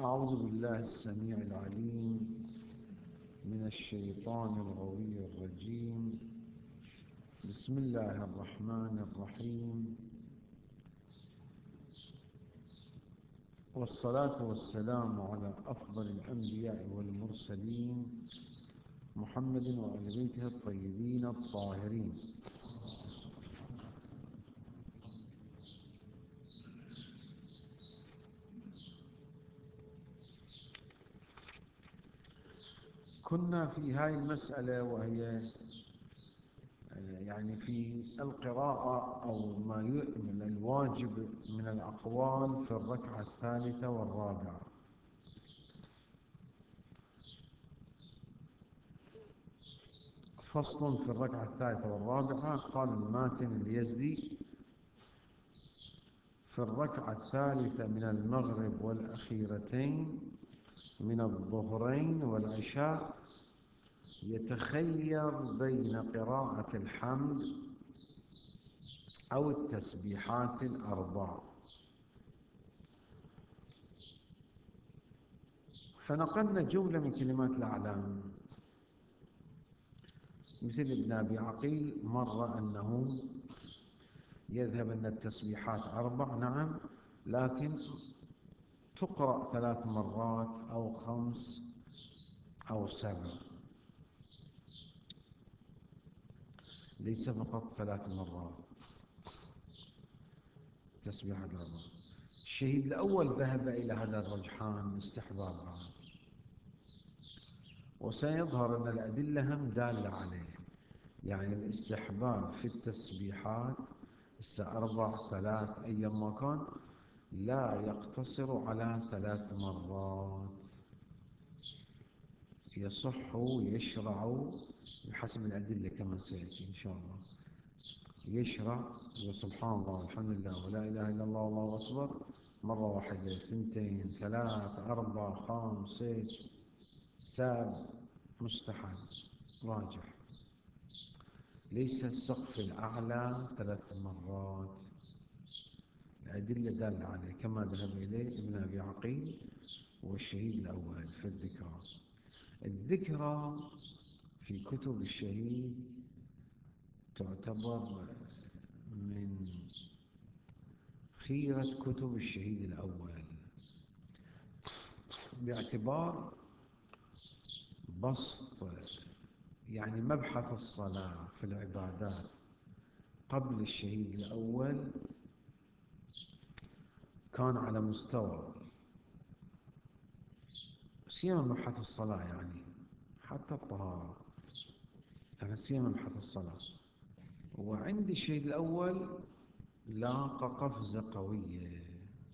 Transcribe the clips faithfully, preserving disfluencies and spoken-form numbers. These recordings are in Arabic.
أعوذ بالله السميع العليم من الشيطان الغوي الرجيم. بسم الله الرحمن الرحيم، والصلاة والسلام على أفضل الأنبياء والمرسلين محمد وآل بيته الطيبين الطاهرين. كنا في هاي المسألة وهي يعني في القراءة أو ما من الواجب من الأقوال في الركعة الثالثة والرابعة. فصل في الركعة الثالثة والرابعة. قال الماتن اليزدي: في الركعة الثالثة من المغرب والأخيرتين من الظهرين والعشاء يتخير بين قراءة الحمد أو التسبيحات الأربع. فنقلنا جملة من كلمات الأعلام، مثل ابن أبي عقيل مرة أنه يذهب أن التسبيحات أربع، نعم، لكن تقرأ ثلاث مرات أو خمس أو سبع، ليس فقط ثلاث مرات تسبيحات الأربع. الشهيد الأول ذهب إلى هذا الرجحان استحبابا، وسيظهر أن الأدلة هم دالة عليه، يعني الاستحباب في التسبيحات الساعة أربع ثلاث أيام ما كان لا يقتصر على ثلاث مرات، يصح ويشرع بحسب الأدلة كما سيأتي إن شاء الله. يشرع سبحان الله والحمد لله ولا إله إلا الله والله أكبر مرة واحدة، ثنتين، ثلاث، أربع، خمس، ست، سبع، مستحب راجح. ليس السقف الأعلى ثلاث مرات، الأدلة دالة عليه كما ذهب إليه ابن أبي عقيل والشهيد الأول في الذكرى. الذكرى في كتب الشهيد تعتبر من خيرة كتب الشهيد الأول، باعتبار بسط يعني مبحث الصلاة في العبادات قبل الشهيد الأول كان على مستوى، سيما مبحث الصلاة، يعني حتى الطهارة، لكن سيما مبحث الصلاة. وعند الشهيد الأول لاقى قفزة قوية،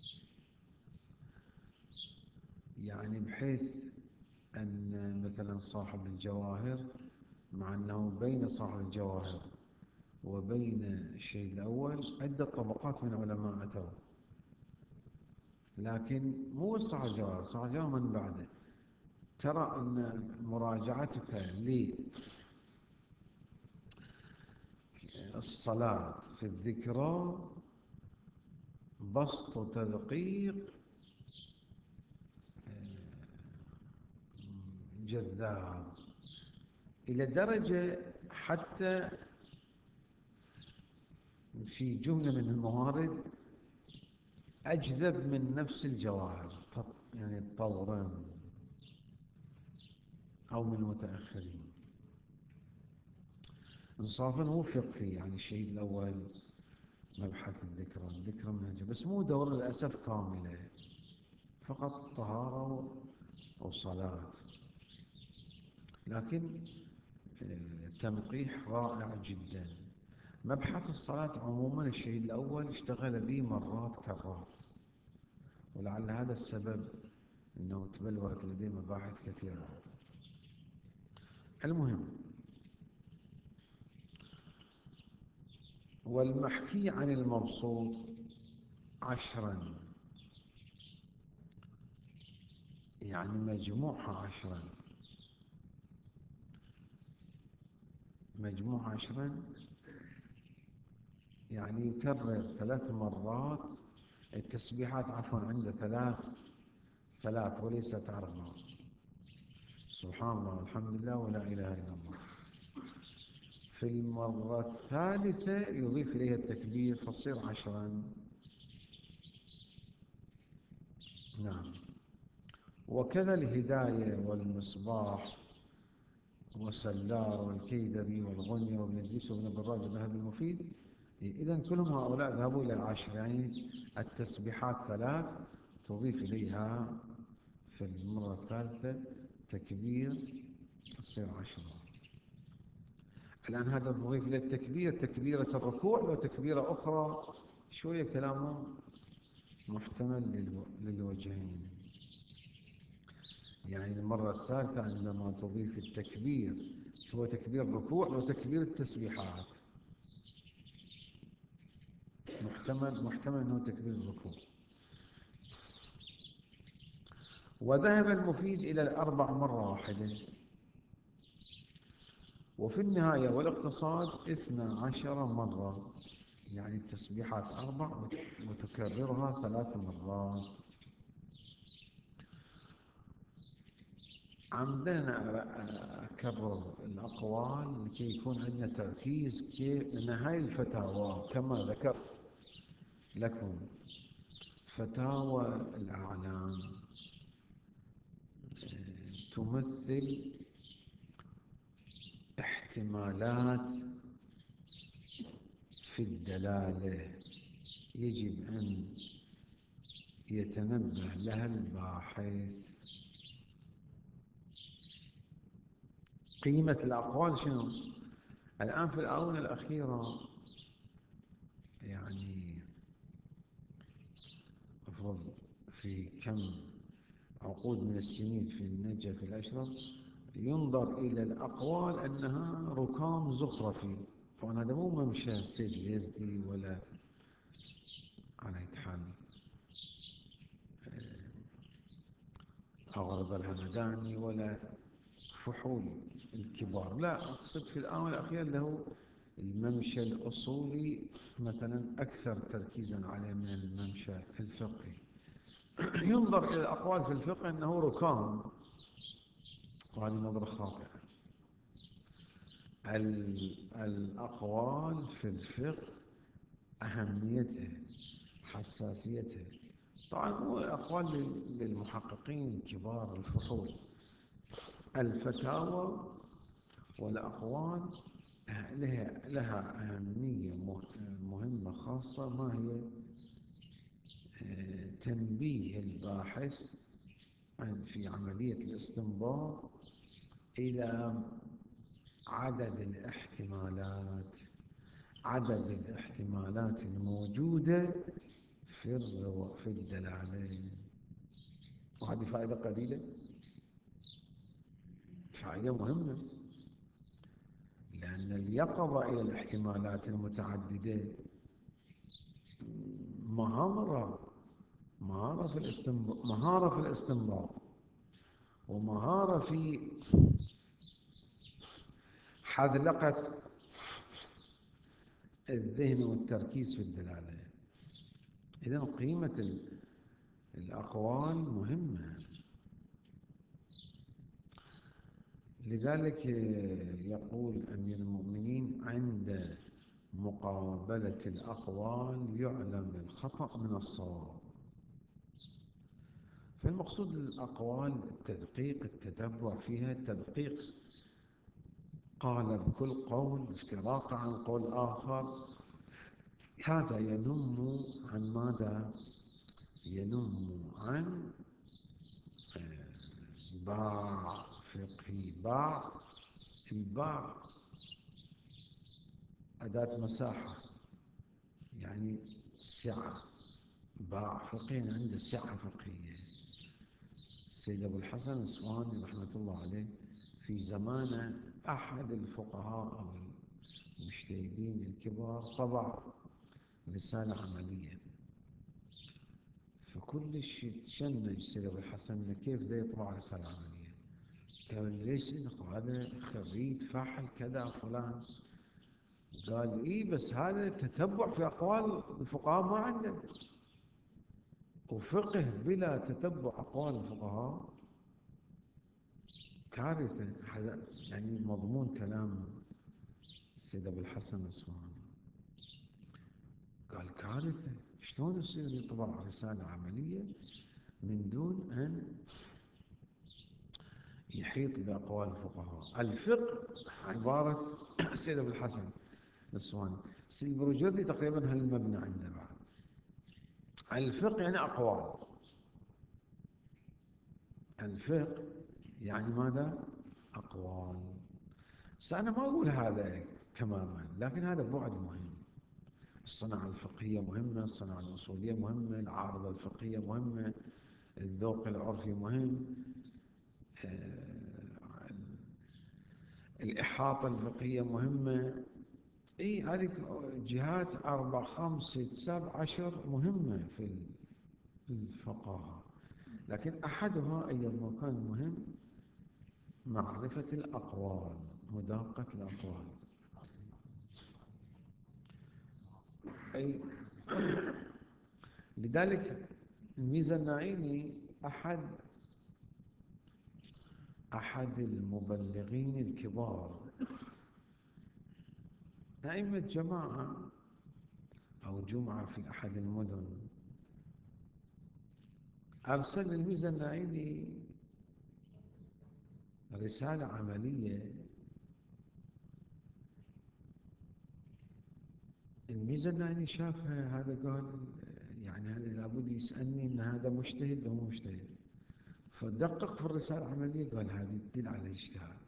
يعني بحيث أن مثلا صاحب الجواهر، مع أنه بين صاحب الجواهر وبين الشهيد الأول عدة طبقات من علماء أتوا، لكن مو صاحب الجواهر، صاحب الجواهر من بعده. ترى أن مراجعتك للصلاة في الذكرى بسط وتدقيق جذاب، إلى درجة حتى في جملة من الموارد أجذب من نفس الجواهر، يعني الطوران أو من المتأخرين. إنصافاً وفق فيه، يعني الشهيد الأول مبحث الذكرى، الذكرى منهجة، بس مو دور للأسف كاملة، فقط طهارة وصلاة، لكن تنقيح رائع جدا. مبحث الصلاة عموما الشهيد الأول اشتغل به مرات كرات، ولعل هذا السبب أنه تبلورت لديه مباحث كثيرة. المهم، والمحكي عن المبسوط عشرا، يعني مجموعها عشرا، مجموعها عشرا يعني يكرر ثلاث مرات التسبيحات، عفوا عنده ثلاث ثلاث وليست أربع. سبحان الله والحمد لله ولا إله إلا الله. في المرة الثالثة يضيف إليها التكبير فتصير عشرا. نعم. وكذا الهداية والمصباح وسلار والكيدري والغنية وابن إدريس وابن الدراج وذهب المفيد، إذن كلهم هؤلاء ذهبوا إلى عشر، يعني التسبيحات ثلاث تضيف إليها في المرة الثالثة تكبير تصير عشرة. الآن هذا تضيف إلى التكبير تكبيرة الركوع وتكبيرة أخرى، شوية كلامه محتمل للوجهين. يعني المرة الثالثة عندما تضيف التكبير هو تكبير الركوع وتكبير التسبيحات، محتمل محتمل أنه تكبير الركوع. وذهب المفيد إلى الأربع مرة واحدة. وفي النهاية والاقتصاد اثنا عشر مرة، يعني التسبيحات أربع وتكررها ثلاث مرات. عمدنا أكرر الأقوال لكي يكون عندنا تركيز كيف أن هاي الفتاوى كما ذكرت لكم فتاوى الأعلام تمثل احتمالات في الدلالة يجب أن يتنبه لها الباحث. قيمة الأقوال شنو؟ الآن في الآونة الأخيرة يعني أفضل في كم عقود من السنين في النجف الأشرف ينظر إلى الأقوال أنها ركام زخرفي. طبعا هذا مو ممشى السيد اليزدي ولا على حال أغرض الهمداني ولا فحول الكبار، لا، أقصد في الآونة الأخيرة له الممشى الأصولي مثلا أكثر تركيزا عليه من الممشى الفقهي. ينظر إلى الأقوال في الفقه أنه ركام، وهذه نظرة خاطئة. الأقوال في الفقه أهميتها حساسيتها طبعا مو الأقوال للمحققين الكبار الفحول، الفتاوى والأقوال لها لها أهمية مهمة خاصة، ما هي؟ تنبيه الباحث في عملية الاستنباط إلى عدد الاحتمالات عدد الاحتمالات الموجودة في في الدلالة. وهذه فائدة قليلة، فائدة مهمة، لأن اليقظة إلى الاحتمالات المتعددة مهارة مهارة في الاستنباط مهارة في الاستنباط ومهارة في حذلقة الذهن والتركيز في الدلالة. إذن قيمة الأقوال مهمة. لذلك يقول أمير المؤمنين عند مقابلة الأقوال يعلم الخطأ من الصواب. فالمقصود الأقوال التدقيق التتبع فيها التدقيق، قال بكل قول افتراق عن قول آخر. هذا ينم عن ماذا؟ ينم عن باع فقهي. باع الباع أداة مساحة، يعني سعة. باع فقهي عنده سعة فقهية. السيد أبو الحسن الأصفهاني رحمة الله عليه في زمانه أحد الفقهاء أو المجتهدين الكبار طبع رسالة عملية، فكل شيء تشنج السيد أبو الحسن كيف ذا يطبع رسالة عملية. قال ليش هذا خريج فاحل كذا فلان؟ قال إيه بس هذا تتبع في أقوال الفقهاء ما عنده. وفقه بلا تتبع أقوال الفقهاء كارثة. يعني مضمون كلام السيد أبو الحسن الأصفهاني قال كارثة، شلون يصير يطبع رسالة عملية من دون أن يحيط بأقوال الفقهاء؟ الفقه عبارة السيد أبو الحسن الأصفهاني، السيد البروجردي تقريبا هالمبنى عنده بعد. الفقه يعني أقوال، الفقه يعني ماذا؟ أقوال. بس أنا ما أقول هذا تماما، لكن هذا بعد مهم. الصناعة الفقهية مهمة، الصناعة الأصولية مهمة، العارضة الفقهية مهمة، الذوق العرفي مهم، آه، الإحاطة الفقهية مهمة. اي هذه جهات أربع خمس ست سبع عشر مهمة في الفقاهة، لكن أحدها أي مكان مهم معرفة الأقوال، مداقة الأقوال. أي لذلك الميزة النعيمي أحد أحد المبلغين الكبار، أئمة جماعة أو جمعة في أحد المدن، أرسل الميزة النعيمي رسالة عملية. الميزة النعيمي شافها، هذا قال يعني هذا لابد يسألني إن هذا مجتهد أو مو مجتهد، فدقق في الرسالة العملية قال هذه تدل على الاجتهاد،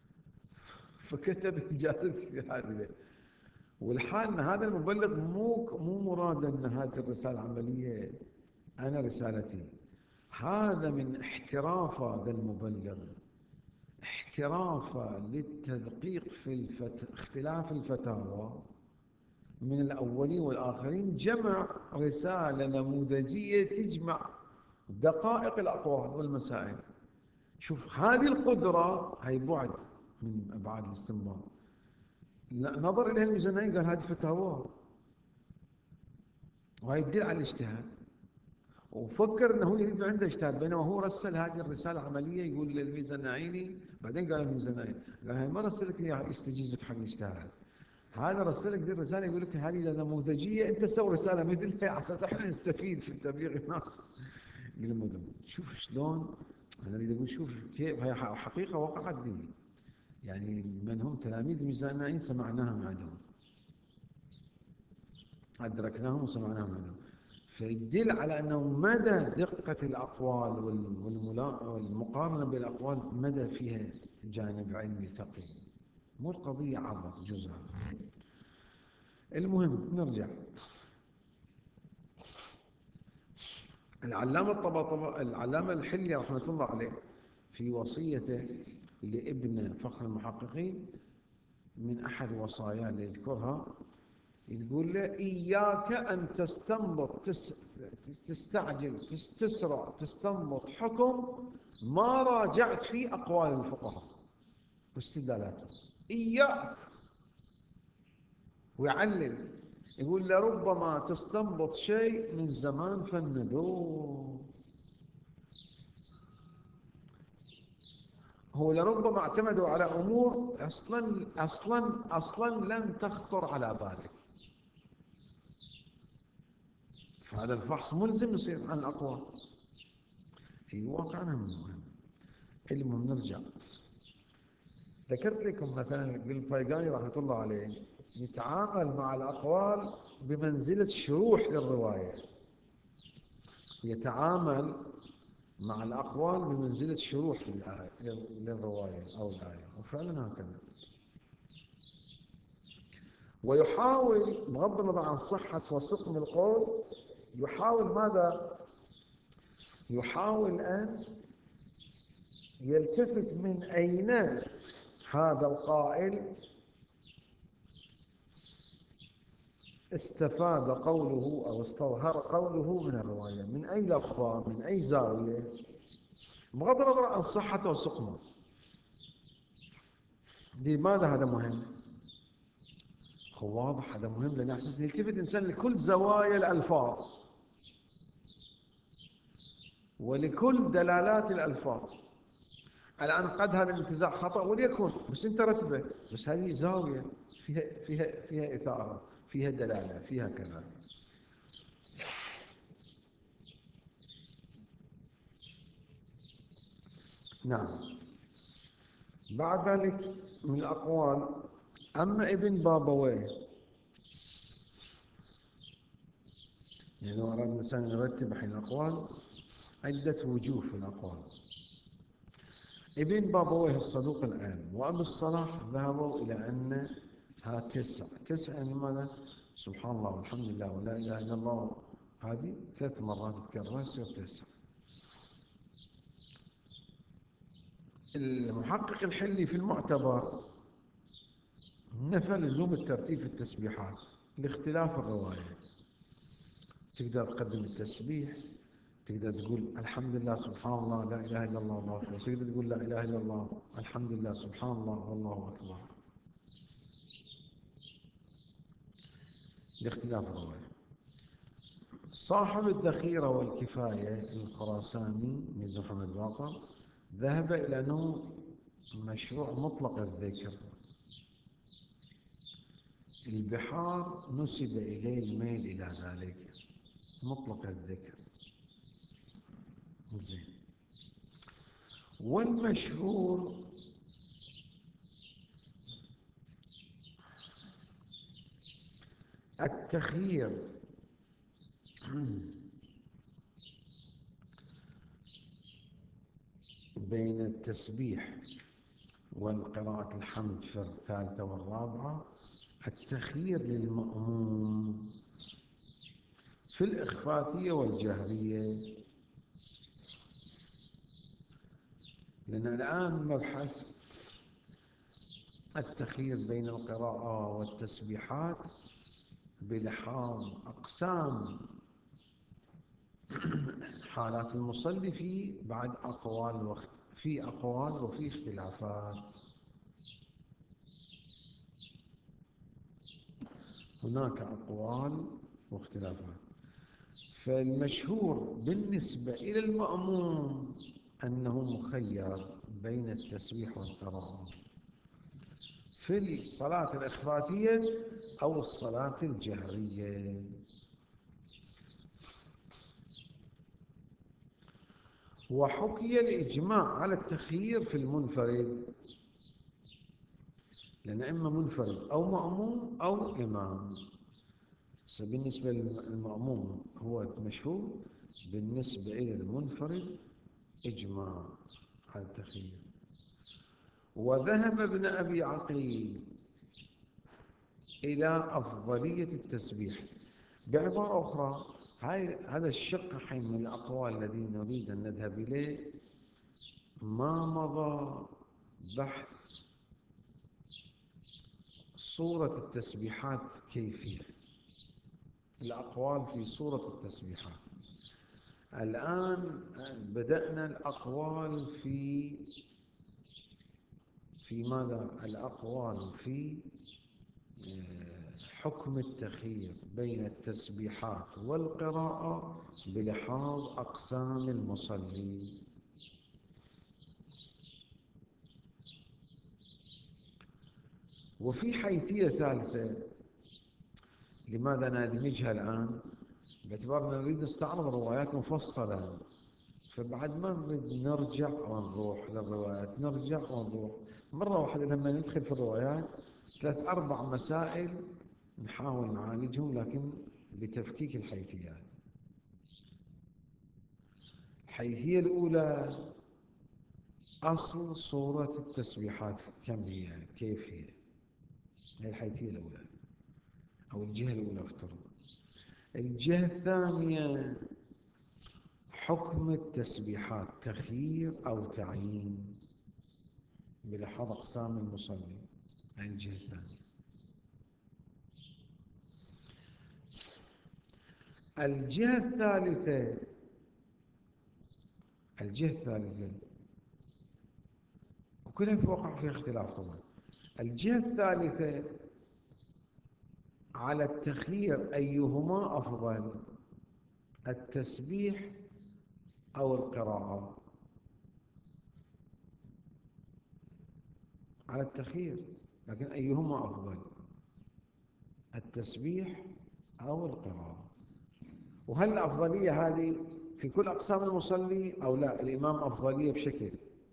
فكتب إجازة اجتهاد. والحال أن هذا المبلغ مو مو مراد أن هذه الرسالة العملية أنا رسالتي، هذا من احتراف هذا المبلغ، احترافه للتدقيق في الفت... اختلاف الفتاوى من الأولين والآخرين، جمع رسالة نموذجية تجمع دقائق الأقوال والمسائل. شوف هذه القدرة، هي بعد من أبعاد الاستنباط. نظر إليها الميزانية قال هذه فتاوى، وهي تدل على الاجتهاد، وفكر انه يريد عنده اجتهاد، بينما هو رسل هذه الرساله عمليه يقول للميزانعيني، بعدين قال الميزانعيني قال هاي ما رسلك اياها يستجيزك حق الاجتهاد، هذا رسلك دي الرساله يقول لك هذه نموذجيه، انت سوي رساله مثلها على اساس احنا نستفيد في التبليغ هناك للمدن. شوف شلون انا اريد اقول، شوف كيف هي حقيقه وقعت دي، يعني من هم تلاميذ الميزانعيين سمعناها من عندهم، أدركناهم وسمعناهم منهم، فيدل على أنه مدى دقة الأقوال والمقارنة بالأقوال مدى فيها جانب علمي ثقيل، مو القضية عبط جزءها. المهم نرجع. العلامة الطباطبائي العلامة الحلي رحمة الله عليه في وصيته لابن فخر المحققين من أحد وصاياه اللي يذكرها، يقول له إياك أن تستنبط تس تستعجل تسرع تستنبط حكم ما راجعت فيه أقوال الفقهاء واستدلالاتهم، إياك. ويعلل يقول لربما تستنبط شيء من زمان فندوه، هو لربما اعتمدوا على أمور أصلا أصلا أصلا لم تخطر على بالك، فهذا الفحص ملزم يصير عن الأقوال في واقعنا من مهم. المهم نرجع، ذكرت لكم مثلا بالفيقاني رحمة الله عليه يتعامل مع الأقوال بمنزلة شروح للرواية، يتعامل مع الأقوال بمنزلة شروح للرواية أو الآية، وفعلا هكذا. ويحاول بغض النظر عن صحة وسقم القول، يحاول ماذا؟ يحاول أن يلتفت من أين هذا القائل استفاد قوله أو استظهر قوله من الرواية، من أي لفظة، من أي زاوية، بغض النظر عن صحته وسقمه. لماذا هذا مهم؟ هو واضح هذا مهم لأن أحسس يلتفت الإنسان لكل زوايا الألفاظ، ولكل دلالات الألفاظ. الآن قد هذا الانتزاع خطأ وليكن، بس أنت رتبه، بس هذه زاوية فيها فيها فيها إثارة، فيها دلالة، فيها كلام. نعم. بعد ذلك من الأقوال، أما ابن بابويه، يعني لو أراد الإنسان يرتب حين الأقوال عدة وجوه في الأقوال. ابن بابويه الصدوق الآن وأبو الصلاح ذهبوا إلى أن ها تسع تسع يعني ماذا؟ سبحان الله والحمد لله ولا إله إلا الله، هذه ثلاث مرات تكررها يصير تسع. المحقق الحلي في المعتبر نفى لزوم الترتيب في التسبيحات لاختلاف الرواية. تقدر تقدم التسبيح، تقدر تقول الحمد لله سبحان الله لا إله إلا الله والله أكبر، تقدر تقول لا إله إلا الله الحمد لله سبحان الله والله أكبر، لاختلاف الرواية. صاحب الذخيرة والكفاية الخراساني ميزان محمد باقر ذهب إلى أنه مشروع مطلق الذكر. البحار نسب إليه الميل إلى ذلك، مطلق الذكر. زين. والمشهور التخيير بين التسبيح والقراءة الحمد في الثالثة والرابعة، التخيير للمأموم في الإخفاتية والجهرية. لأن الآن مبحث التخيير بين القراءة والتسبيحات بلحاظ أقسام حالات المصلي في بعد أقوال وقت في أقوال وفي اختلافات. هناك أقوال واختلافات. فالمشهور بالنسبة إلى المأموم أنه مخير بين التسبيح والقراءة في الصلاة الإخفاتية أو الصلاة الجهرية. وحكي الإجماع على التخيير في المنفرد، لأن إما منفرد أو مأموم أو إمام. بالنسبة للمأموم هو مشهور، بالنسبة إلى المنفرد إجماع على التخيير. وذهب ابن أبي عقيل إلى أفضلية التسبيح. بعبارة أخرى، هاي هذا الشق حين من الأقوال الذي نريد أن نذهب إليه ما مضى بحث صورة التسبيحات كيفية، الأقوال في صورة التسبيحات. الآن بدأنا الأقوال في في ماذا؟ الأقوال في حكم التخيير بين التسبيحات والقراءة بلحاظ أقسام المصلي. وفي حيثية ثالثة، لماذا ندمجها الآن؟ باعتبارنا نريد نستعرض روايات مفصلة، فبعد ما نريد نرجع ونروح للروايات، نرجع ونروح مرة واحدة. لما ندخل في الروايات ثلاث أربع مسائل نحاول نعالجهم، لكن بتفكيك الحيثيات. الحيثية الأولى أصل صورة التسبيحات كم هي؟ كيف هي؟ هي الحيثية الأولى أو الجهة الأولى افترض. الجهة الثانية حكم التسبيحات، تخيير أو تعيين بلحاظ أقسام المصلي. هذه الجهة الثانية. الجهة الثالثة الجهة الثالثة وكلها في وقع فيها اختلاف طبعا. الجهة الثالثة على التخيير أيهما أفضل، التسبيح أو القراءة؟ على التخيير، لكن أيهما أفضل، التسبيح أو القراءة؟ وهل الأفضلية هذه في كل أقسام المصلي أو لا؟ الإمام أفضلية بشكل،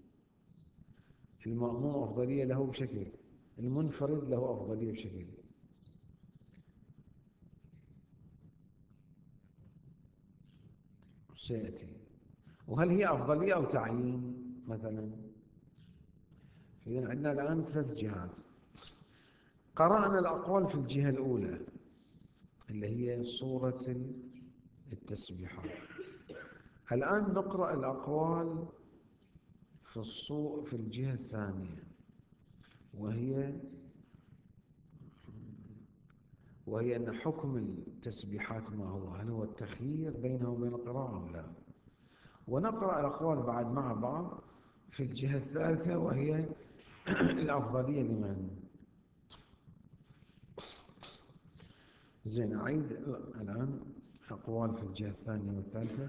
المأموم أفضلية له بشكل، المنفرد له أفضلية بشكل. سيأتي. وهل هي أفضلية أو تعيين مثلا؟ إذن عندنا الآن ثلاث جهات. قرأنا الأقوال في الجهة الأولى اللي هي صورة التسبيحات. الآن نقرأ الأقوال في الصو في الجهة الثانية، وهي وهي أن حكم التسبيحات ما هو، هل هو التخيير بينه وبين القراءة أو لا؟ ونقرأ الأقوال بعد مع بعض في الجهة الثالثة، وهي الأفضلية لمن. زين، أعيد الآن أقوال في الجهة الثانية والثالثة.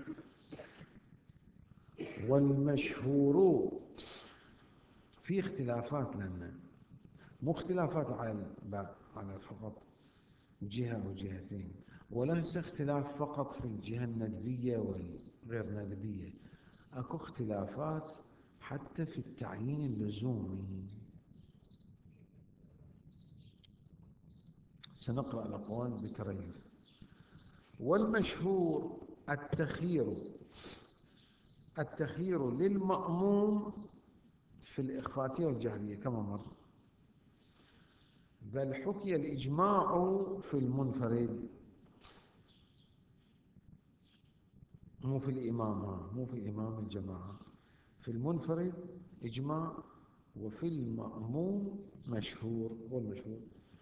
والمشهور، في اختلافات لنا، مو اختلافات على على فقط جهة أو جهتين، وليس اختلاف فقط في الجهة الندبية والغير ندبية، أكو اختلافات حتى في التعيين اللزومي. سنقرأ الأقوال بتريث. والمشهور التخيير التخيير للمأموم في الإخفاتية والجهرية كما مر، بل حكي الإجماع في المنفرد، مو في الإمام، مو في إمام الجماعة، في المنفرد إجماع، وفي المأموم مشهور. والمشهور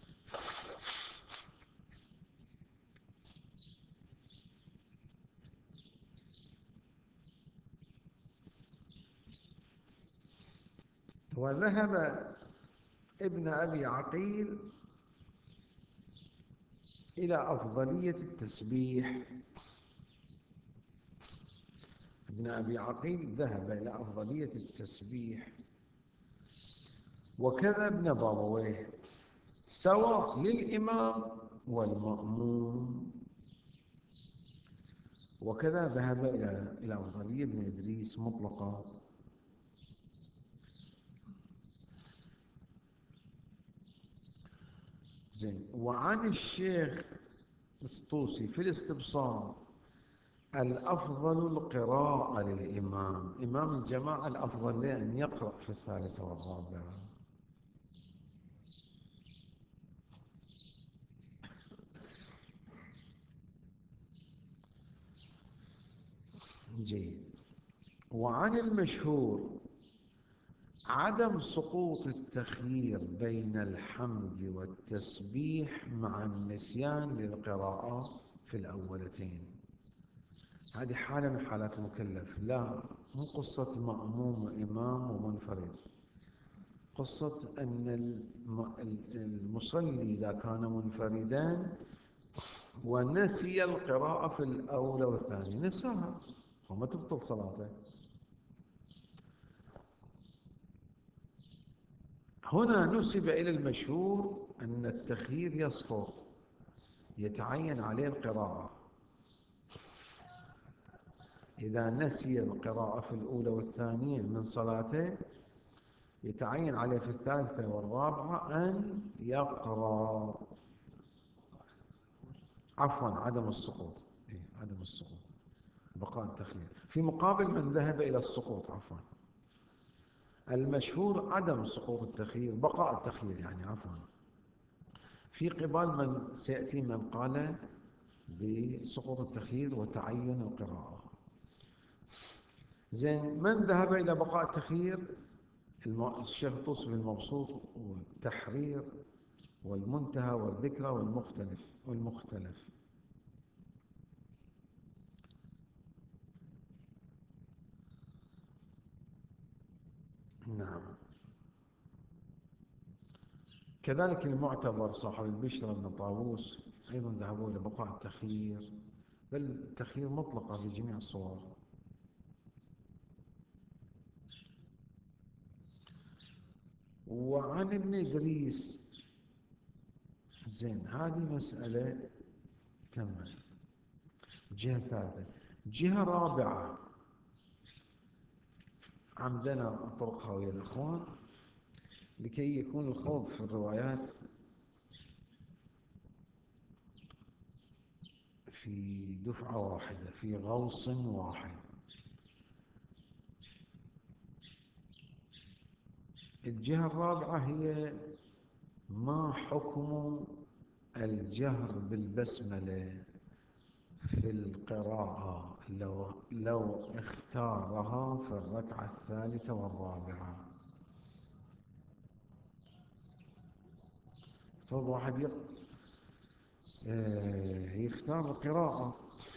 وذهب ابن أبي عقيل إلى أفضلية التسبيح. ابن أبي عقيل ذهب إلى أفضلية التسبيح، وكذا ابن بابويه، سواء للإمام والمأموم. وكذا ذهب إلى إلى أفضلية ابن إدريس مطلقة. زين. وعن الشيخ الطوسي في الاستبصار الأفضل القراءة للإمام، إمام الجماعة الأفضل له أن يقرأ في الثالثة والرابعة. جيد. وعن المشهور عدم سقوط التخيير بين الحمد والتسبيح مع النسيان للقراءة في الأولتين. هذه حالة من حالات المكلف، لا مو قصة مأموم وإمام ومنفرد، قصة أن المصلي إذا كان منفردا ونسي القراءة في الأولى والثانية، نساها وما تبطل صلاته. هنا نسب إلى المشهور أن التخيير يسقط، يتعين عليه القراءة. إذا نسي القراءة في الأولى والثانية من صلاته يتعين عليه في الثالثة والرابعة أن يقرأ. عفوا، عدم السقوط. إيه، عدم السقوط، بقاء التخيير، في مقابل من ذهب إلى السقوط. عفوا، المشهور عدم سقوط التخيير، بقاء التخيير يعني، عفوا، في قبال من سيأتي من قال بسقوط التخيير وتعين القراءة. زين، من ذهب إلى بقاء التخيير؟ الشيخ الطوسي المبسوط والتحرير والمنتهى والذكرى والمختلف والمختلف. نعم. كذلك المعتبر صاحب البشرى بن طاووس أيضا ذهبوا إلى بقاء التخيير، بل التخيير مطلقة في جميع الصور. وعن ابن إدريس. زين، هذه مسألة تمام. جهة ثالثة. جهة رابعة عمدنا أطرقها ويا الأخوان لكي يكون الخوض في الروايات في دفعة واحدة، في غوص واحد. الجهة الرابعة هي ما حكم الجهر بالبسملة في القراءة لو, لو اختارها في الركعة الثالثة والرابعة. صوت واحد يختار القراءة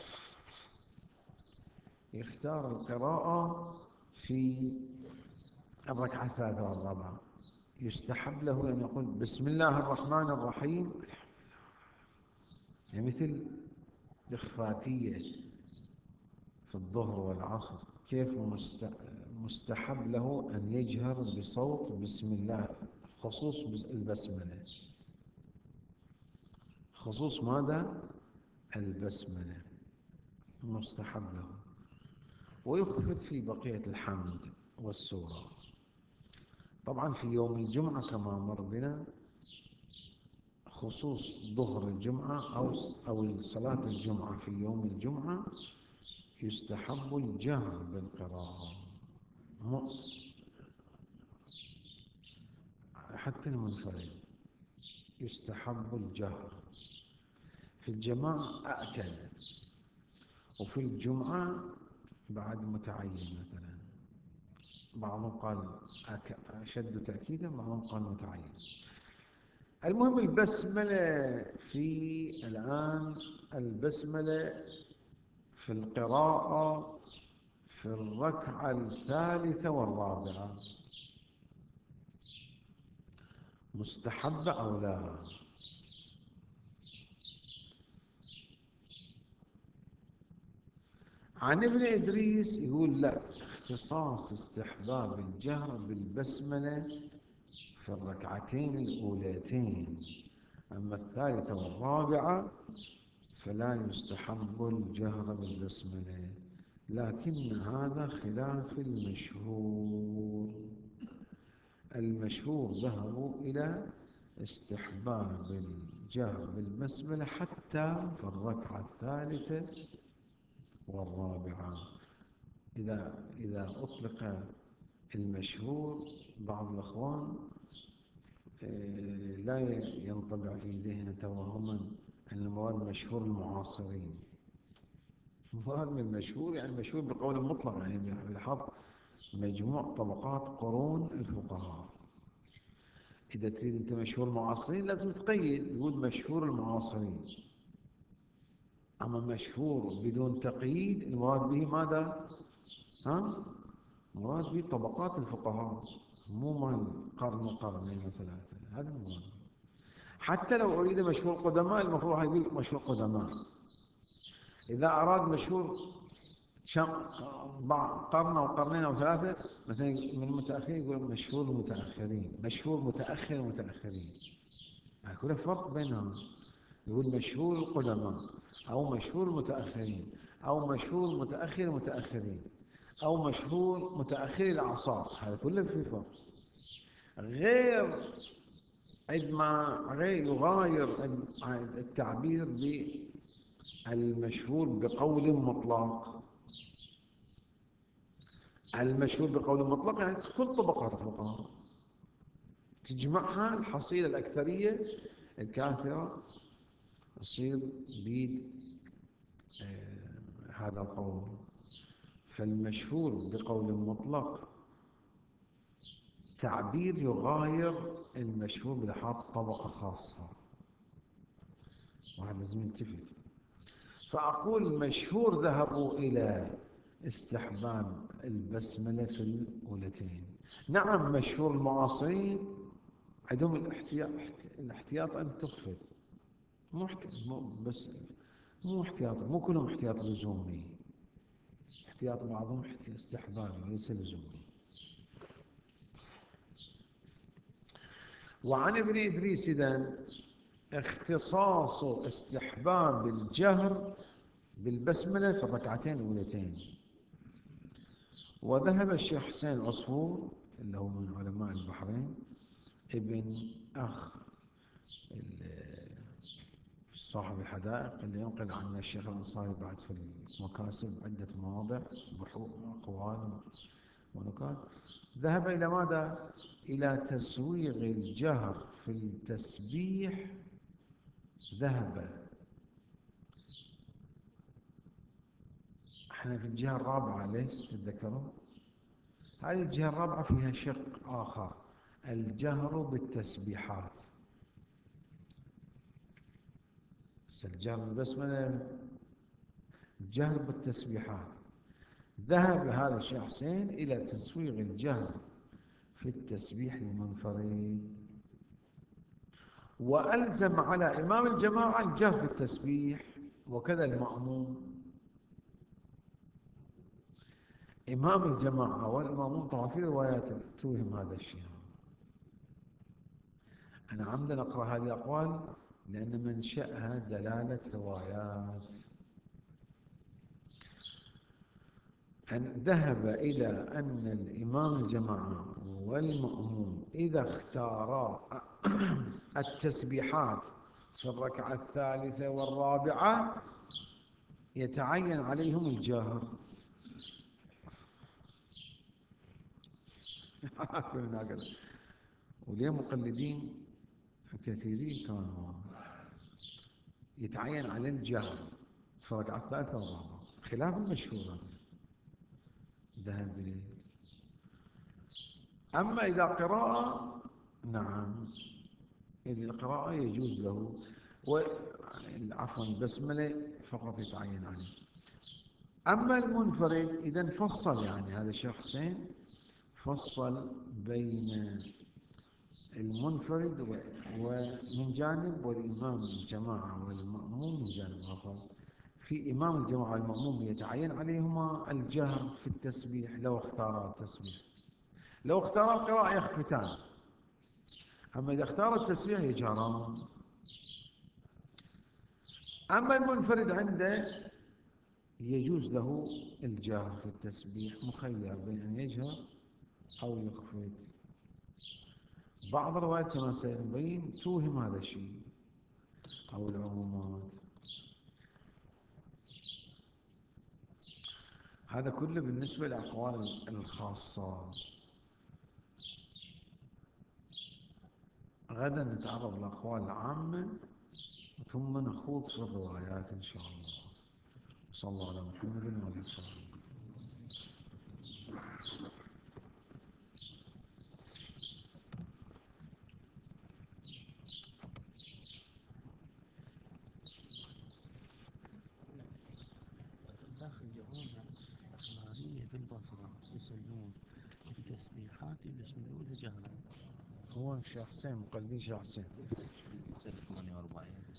يختار القراءة في الركعة الثالثة والرابعة، يستحب له أن يقول بسم الله الرحمن الرحيم، يعني مثل الإخفاتية في الظهر والعصر. كيف مستحب له أن يجهر بصوت بسم الله، خصوص البسملة، خصوص ماذا؟ البسملة مستحب له، ويخفت في بقية الحمد والسورة. طبعا في يوم الجمعة كما مر بنا، خصوص ظهر الجمعة أو أو صلاة الجمعة في يوم الجمعة يستحب الجهر بالقراءة، حتى المنفرد يستحب الجهر. في الجماعة أأكد، وفي الجمعة بعد متعين. مثلا بعضهم قال أشد تأكيدا، بعضهم قال متعين. المهم البسملة في الآن البسملة في القراءة في الركعة الثالثة والرابعة مستحبة أو لا؟ عن ابن إدريس يقول لا، اختصاص استحباب الجهر بالبسملة في الركعتين الأوليتين، أما الثالثة والرابعة فلا يستحب الجهر بالبسملة. لكن هذا خلاف المشهور. المشهور ذهبوا إلى استحباب الجهر بالبسملة حتى في الركعة الثالثة والرابعة. إذا إذا أطلق المشهور، بعض الأخوان لا ينطبع في ذهنه توهما أن المراد مشهور المعاصرين. المراد من المشهور يعني المشهور بقول مطلق، يعني بحط مجموع طبقات قرون الفقهاء. إذا تريد أنت مشهور المعاصرين لازم تقيد، تقول مشهور المعاصرين. أما مشهور بدون تقييد المراد به ماذا؟ ها؟ مراد به طبقات الفقهاء، مو مال قرن وقرنين وثلاثة. هذا المراد. حتى لو أريد مشهور قدماء المفروض يقول مشهور قدماء. إذا أراد مشهور قرن أو قرنين أو ثلاثة مثلا من المتأخرين يقول مشهور المتأخرين، مشهور متأخر متأخرين. هناك فرق بينهم. يقول مشهور القدماء أو مشهور المتأخرين أو مشهور متأخر متأخرين أو مشهور متأخر الأعصار، هذا كله في فرق. غير عندما غير يغاير التعبير بالمشهور بقول مطلق. المشهور بقول مطلق يعني كل طبقات الفقهاء تجمعها، الحصيلة الأكثرية الكاثرة تصير بيد آه هذا القول. فالمشهور بقول مطلق تعبير يغاير المشهور بلحاظ طبقة خاصة، وهذا لازم يلتفت. فأقول مشهور ذهبوا إلى استحباب البسملة في الأولتين. نعم مشهور المعاصرين عندهم الاحتياط الاحتياط أن تخفض، مو مو بس مو احتياط، مو كلهم احتياط لزومي، احتياط بعضهم استحبابي وليس لزومي. وعن ابن إدريس إذن اختصاص استحباب الجهر بالبسملة في الركعتين الأولتين. وذهب الشيخ حسين العصفور اللي هو من علماء البحرين ابن أخ صاحب الحدائق اللي ينقل عن الشيخ الأنصاري بعد في المكاسب عدة مواضع بحوث أقوال ونكات، ذهب إلى ماذا؟ إلى تسويغ الجهر في التسبيح. ذهب احنا في الجهة الرابعة ليش تتذكرون؟ هذه الجهة الرابعة فيها شق آخر، الجهر بالتسبيحات. الجهر بالبسملة، الجهر بالتسبيحات. ذهب هذا الشيخ حسين إلى تسويغ الجهر في التسبيح المنفرد، وألزم على إمام الجماعة الجهر في التسبيح، وكذا المأموم. إمام الجماعة والمأموم طبعا في روايات توهم هذا الشيء. أنا عمدا أقرأ هذه الأقوال لأن منشأها دلالة روايات. أن ذهب إلى أن الإمام الجماعة والمأموم إذا اختارا التسبيحات في الركعة الثالثة والرابعة يتعين عليهم الجهر. وليه مقلدين كثيرين كانوا يتعين على الجهر في الركعة الثالثة والرابعة، خلاف المشهور ذهب إليه. أما إذا قراءة، نعم إذا القراءة يجوز له، عفوا البسملة فقط يتعين عليه. أما المنفرد إذا فصل، يعني هذا الشيخ حسين فصل بين المنفرد ومن جانب والإمام الجماعة والمأموم من جانب آخر. في إمام الجماعة والمأموم يتعين عليهما الجهر في التسبيح لو اختار التسبيح، لو اختار القراءة يخفتان، أما إذا اختار التسبيح يجهران. أما المنفرد عنده يجوز له الجهر في التسبيح، مخير بين أن يجهر أو يخفت. بعض الروايات كما سيبين توهم هذا الشيء أو العمومات. هذا كله بالنسبة للأقوال الخاصة. غدا نتعرض للأقوال العامة ثم نخوض في الروايات إن شاء الله. صلى الله على محمد وعلى آله. داخل جوامع أخبارية في البصرة يصلون التسبيحات يسمعونها جهرا. هو الشيخ حسين مقلدين الشيخ حسين سنة ثمانية وأربعين.